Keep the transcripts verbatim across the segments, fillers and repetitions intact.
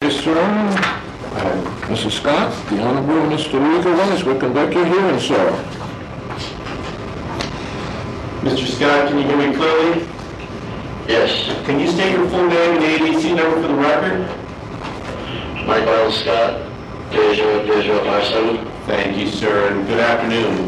this throne, uh, Missus Scott, the Honorable Mister Lee Gomez will conduct your hearing, sir. Mister Scott, can you hear me clearly? Yes. Can you state your full name and A B C number for the record? Michael L. Scott, three zero three zero five seven. Thank you, sir, and good afternoon.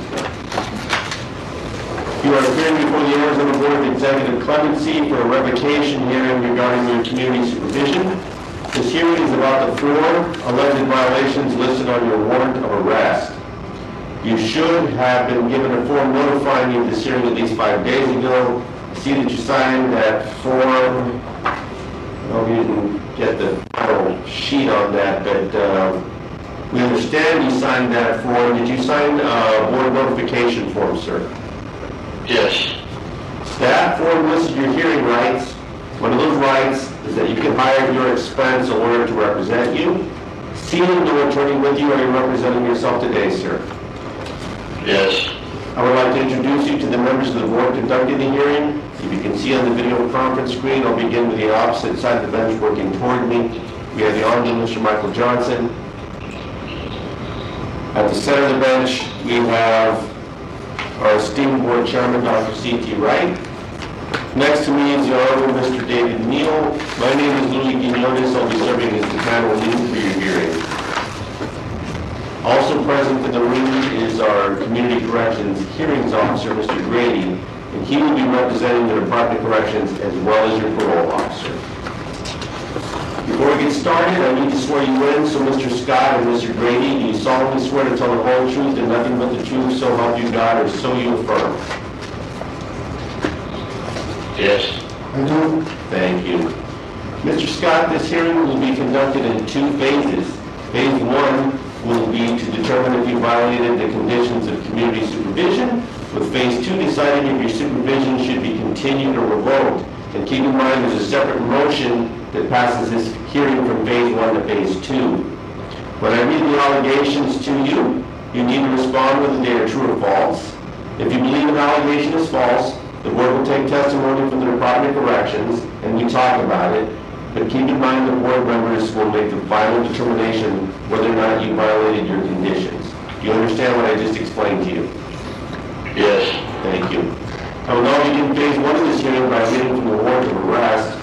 You are appearing before the Arizona Board of Executive Clemency for a revocation hearing regarding your community supervision. This hearing is about the four alleged violations listed on your warrant of arrest. You should have been given a form notifying you of this hearing at least five days ago. I see that you signed that form. I hope you didn't get the final sheet on that, but uh, we understand you signed that form. Did you sign a board notification form, sir? Yes. That form listed your hearing rights. One of those rights is that you can hire at your expense a lawyer to represent you. Seeing no attorney with you, are you representing yourself today, sir? Yes. I would like to introduce you to the members of the board conducting the hearing. If you can see on the video conference screen, I'll begin with the opposite side of the bench working toward me. We have the Honorable Mister Michael Johnson. At the center of the bench, we have our esteemed board chairman, Doctor C T Wright. Next to me is the Honorable Mister David Neal. My name is Louis Quinones. I'll be serving as the panel lead for your hearing. Also present in the room is our Community Corrections Hearings Officer, Mister Grady, and he will be representing the Department of Corrections as well as your parole officer. Before we get started, I need to swear you in, so Mister Scott and Mister Grady, do you solemnly swear to tell the whole truth and nothing but the truth, so help you God, or so you affirm? Yes. I do. Thank you. Mister Scott, this hearing will be conducted in two phases. Phase one will be to determine if you violated the conditions of community supervision, with phase two deciding if your supervision should be continued or revoked. And keep in mind there's a separate motion that passes this hearing from phase one to phase two. When I read the allegations to you, you need to respond whether they are true or false. If you believe an allegation is false, the board will take testimony from the Department of Corrections and we talk about it. But keep in mind the board members will make the final determination whether or not you violated your conditions. Do you understand what I just explained to you? Yes. Thank you. I will now begin phase one of this hearing by reading from the warrant of arrest.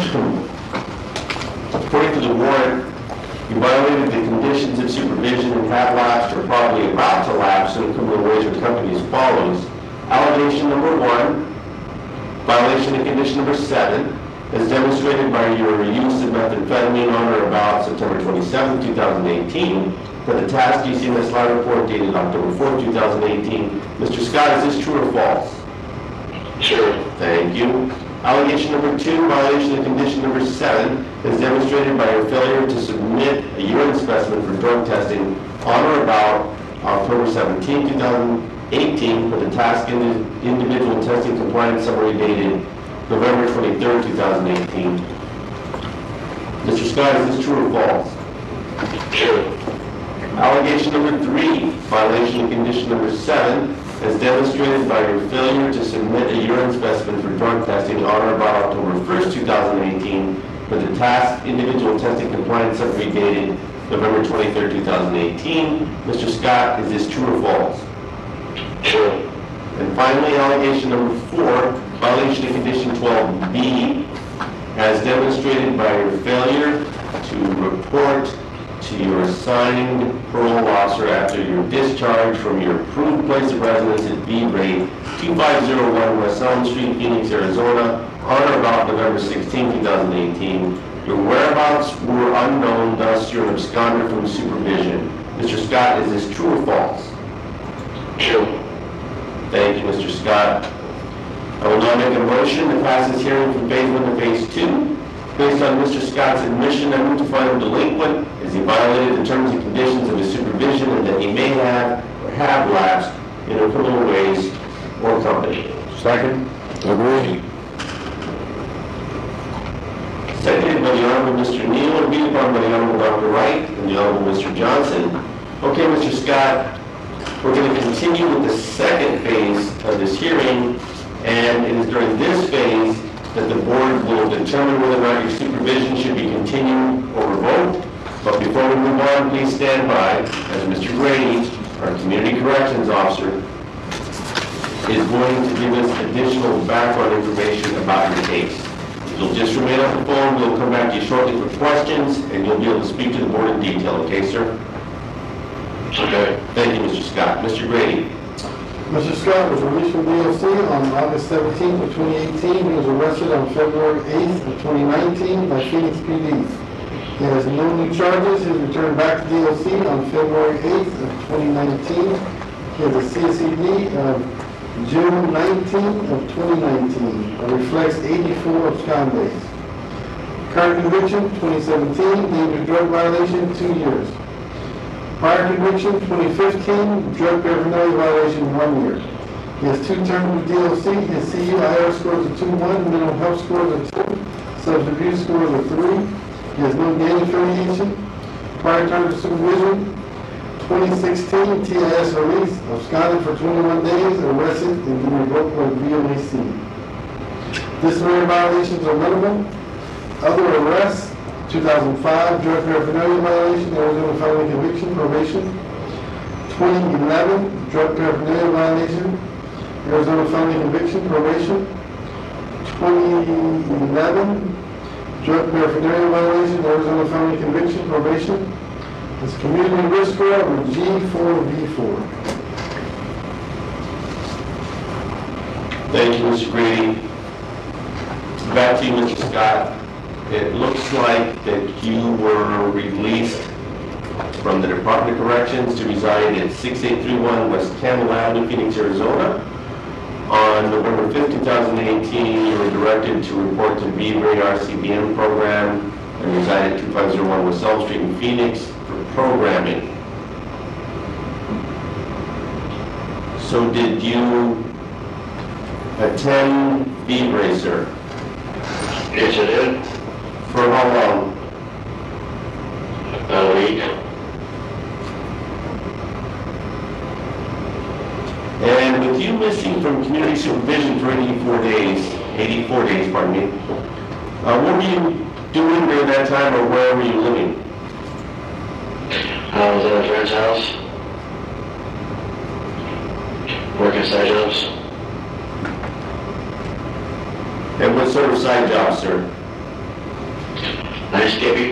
According to the warrant, you violated the conditions of supervision and have lapsed or probably about to lapse in a criminal wager company as follows. Allegation number one, violation of condition number seven, as demonstrated by your use of methamphetamine on or about September twenty-seventh, two thousand eighteen, for the task D C M S line report dated October fourth, two thousand eighteen. Mister Scott, is this true or false? Sure. Thank you. Allegation number two, violation of condition number seven, as demonstrated by your failure to submit a urine specimen for drug testing on or about October seventeenth, two thousand eighteen, for the task indi individual testing compliance summary dated November twenty-third, two thousand eighteen. Mister Scott, is this true or false? Sure. Allegation number three, violation of condition number seven, as demonstrated by your failure to submit a urine specimen for drug testing on or about October first, two thousand eighteen, for the task individual testing compliance summary dated November twenty-third, two thousand eighteen. Mister Scott, is this true or false? Sure. And finally, allegation number four, violation of condition twelve B, as demonstrated by your failure to report to your assigned parole officer after your discharge from your approved place of residence at B-Rate two five zero one West Elm Street, Phoenix, Arizona, on or about November sixteenth, two thousand eighteen. Your whereabouts were unknown, thus you're an absconder from supervision. Mister Scott, is this true or false? True. Thank you, Mister Scott. I will now make a motion to pass this hearing from phase one to phase two. Based on Mister Scott's admission, I move to find him delinquent as he violated the terms and conditions of his supervision and that he may have or have lapsed in a criminal ways or company. Second. Agree. Seconded by the Honorable Mister Neal, agreed upon by the Honorable Doctor Wright and the Honorable Mister Johnson. Okay, Mister Scott, we're going to continue with the second phase of this hearing, and it is during this phase that the board will determine whether or not your supervision should be continued or revoked. But before we move on, please stand by as Mister Grady, our Community Corrections Officer, is going to give us additional background information about your case. You'll just remain on the phone. We'll come back to you shortly for questions, and you'll be able to speak to the board in detail. Okay, sir? Okay. Thank you, Mister Scott. Mister Grady. Mister Scott was released from D O C on August seventeenth of twenty eighteen. He was arrested on February eighth of twenty nineteen by Phoenix P D. He has no new charges. He was returned back to D O C on February eighth of twenty nineteen. He has a C S E D of June nineteenth of twenty nineteen. It reflects eighty-four abscond days. Current conviction, twenty seventeen, dangerous drug violation, two years. Prior conviction, twenty fifteen, drug paraphernalia violation, one year. He has two terms with D O C. His C U I R scores of two point one, mental health scores of two, substance abuse scores of three. He has no gang affiliation. Prior terms of supervision, twenty sixteen, T I S release, absconded for twenty-one days, arrested, and been revoked by V O A C. Disciplinary violations are minimal. Other arrests, two thousand five, drug paraphernalia violation, Arizona felony conviction, probation. twenty eleven, drug paraphernalia violation, Arizona felony conviction, probation. twenty eleven, drug paraphernalia violation, Arizona felony conviction, probation. It's community risk score of G four V four. Thank you, Mister Grady. Back to you, Mister Scott. It looks like that you were released from the Department of Corrections to reside at six eight three one West Campbell Avenue, Phoenix, Arizona. On November fifth, two thousand eighteen, you were directed to report to V-Ray R C B M program and reside at two five zero one West Elm Street in Phoenix for programming. So did you attend V-Ray, sir? Yes, I did. For how long? About a week. And with you missing from community supervision for eighty-four days, eighty-four days, pardon me, uh, what were you doing during that time, or where were you living? I was at a friend's house. Working side jobs. And what sort of side jobs, sir? Landscaping.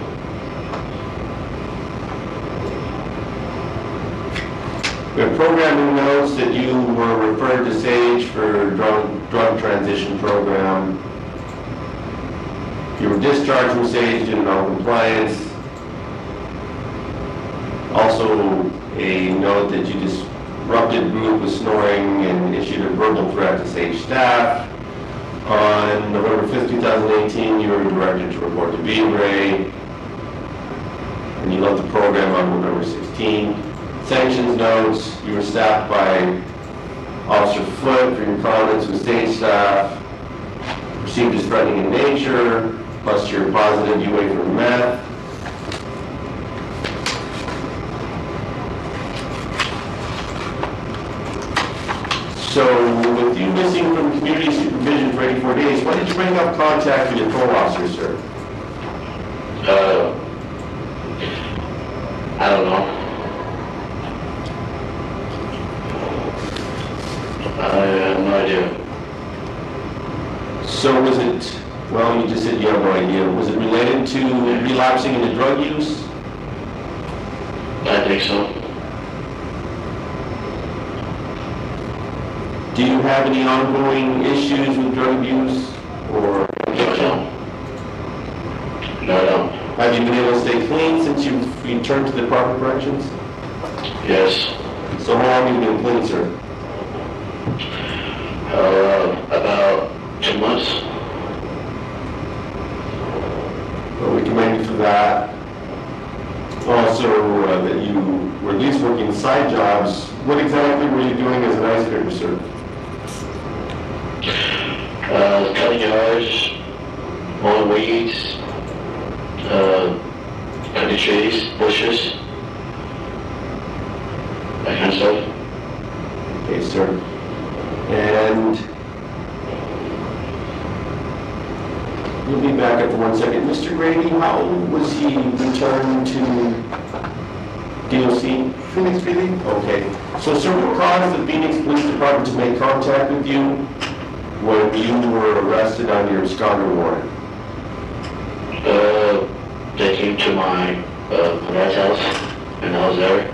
We have programming notes that you were referred to SAGE for drug, drug transition program. You were discharged from SAGE due to non-compliance. Also, a note that you disrupted group with snoring and issued a verbal threat to SAGE staff. On November fifth, two thousand eighteen, you were directed to report to V-Ray, and you left the program on November sixteenth. Sanctions notes, you were staffed by Officer Foote for your comments with state staff, perceived as threatening in nature, plus you're positive you wait for meth. So, with you missing from community supervision for eighty-four days, why did you bring up contact with your parole officer, sir? Uh, I don't know. I have no idea. So was it, well, you just said you have no idea, was it related to relapsing into drug use? I think so. Do you have any ongoing issues with drug abuse or addiction? No, I don't. Have you been able to stay clean since you've returned to the Department of Corrections? Yes. So how long have you been clean, sir? Uh, about two months. Well, we commend you for that. Also, uh, that you were at least working side jobs. What exactly were you doing as an ice picker, sir? Uh, cutting yards, mowing weeds, uh, cutting trees, bushes, that kind of stuff. Okay, sir. And you'll be back up for one second. Mister Grady, how was he returned to D O C? Phoenix P D. Okay. So, sir, what caused the Phoenix Police Department to make contact with you when you were arrested on your absconder warrant? Uh, they came to my, uh, my dad's house, and I was there.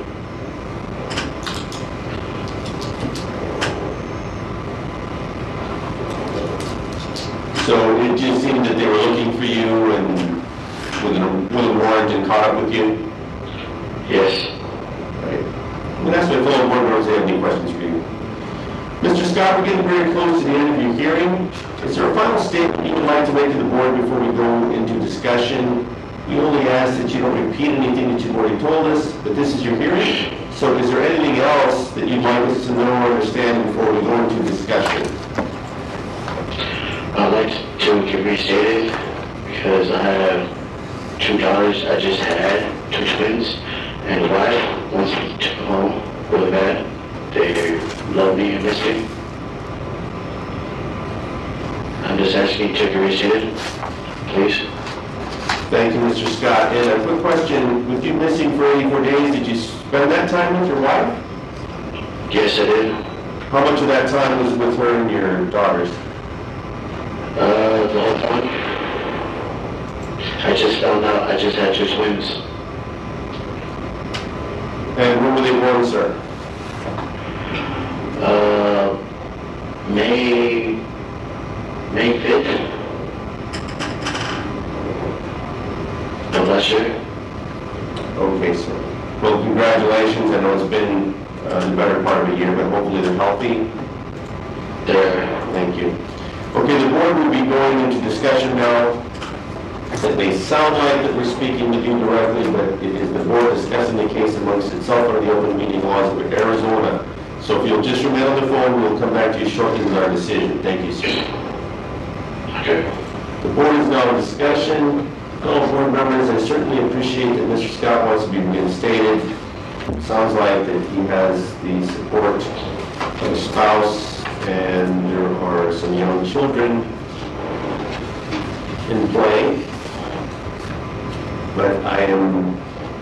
So it just seemed that they were looking for you and with a, with a warrant and caught up with you? Yes. Right. I'm going to ask my fellow board members if they have any questions for you. Mister Scott, we're getting very close to the end of your hearing. Is there a final statement you would like to make to the board before we go into discussion? We only ask that you don't repeat anything that you've already told us, but this is your hearing. So is there anything else that you'd like us to know or understand before we go into discussion? I'd like to get restated because I have two daughters I just had, two twins, and a wife. Once we took them home really bad, they love me and miss me. I'm just asking to get restated, please. Thank you, Mister Scott. And a quick question, with you missing for eighty-four days, did you spend that time with your wife? Yes, I did. How much of that time was with her and your daughters? Uh, the whole time. I just found out I just had two twins. And when were they born, sir? Uh, May, May fifth. Of last year. Okay, sir. Well, congratulations. I know it's been uh, the better part of a year, but hopefully they're healthy. There. Thank you. Okay, the board will be going into discussion now. It may sound like that we're speaking with you directly, but it is the board discussing the case amongst itself under the open meeting laws of Arizona. So if you'll just remain on the phone, we'll come back to you shortly with our decision. Thank you, sir. Okay. The board is now in discussion. Fellow board members, I certainly appreciate that Mister Scott wants to be reinstated. Sounds like that he has the support of a spouse, and there are some young children in play. But I am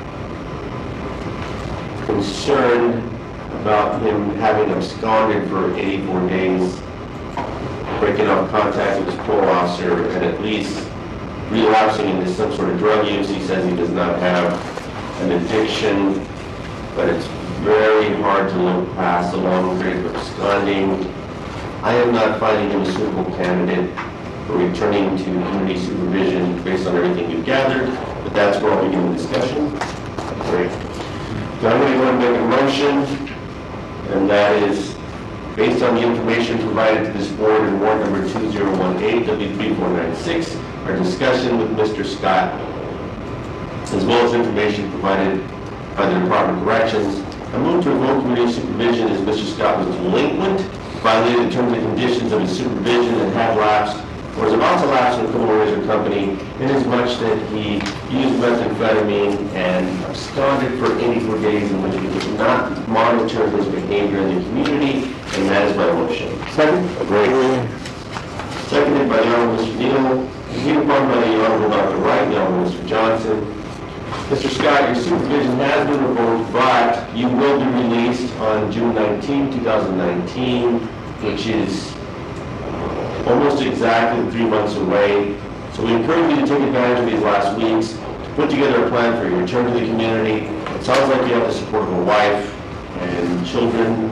concerned about him having absconded for eighty-four days, breaking off contact with his parole officer, and at least relapsing into some sort of drug use. He says he does not have an addiction, but it's very hard to look past the long period of absconding. I am not finding him a suitable candidate for returning to community supervision based on everything you've gathered, but that's where I'll begin the discussion. Great. So I'm going to go and make a motion, and that is based on the information provided to this board in warrant number two zero one eight W three four nine six, our discussion with Mister Scott, as well as information provided by the Department of Corrections. I move to revoke community supervision as Mister Scott was delinquent, violated the terms and conditions of his supervision, and had lapsed, or is about to lapse in the criminal razor company, inasmuch that he used methamphetamine and absconded for eighty-four days in which we did not monitor his behavior in the community, and that is my motion. Second? Agree. Seconded by the Honorable Mister Neal, agreed upon by the Honorable Doctor Wright and the Honorable Mister Johnson. Mister Scott, your supervision has been revoked, but you will be released on June nineteenth, two thousand nineteen, which is almost exactly three months away. So we encourage you to take advantage of these last weeks to put together a plan for your return to the community. It sounds like you have the support of a wife and children.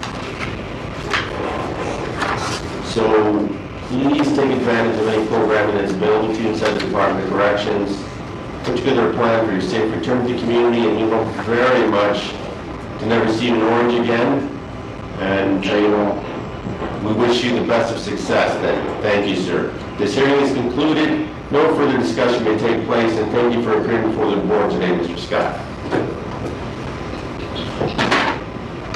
So please take advantage of any programming that's available to you inside the Department of Corrections. Put together a plan for your safe return to the community, and we hope very much to never see you in Orange again. And uh, you know, we wish you the best of success then. Thank you, sir. This hearing is concluded. No further discussion may take place, and thank you for appearing before the board today, Mister Scott.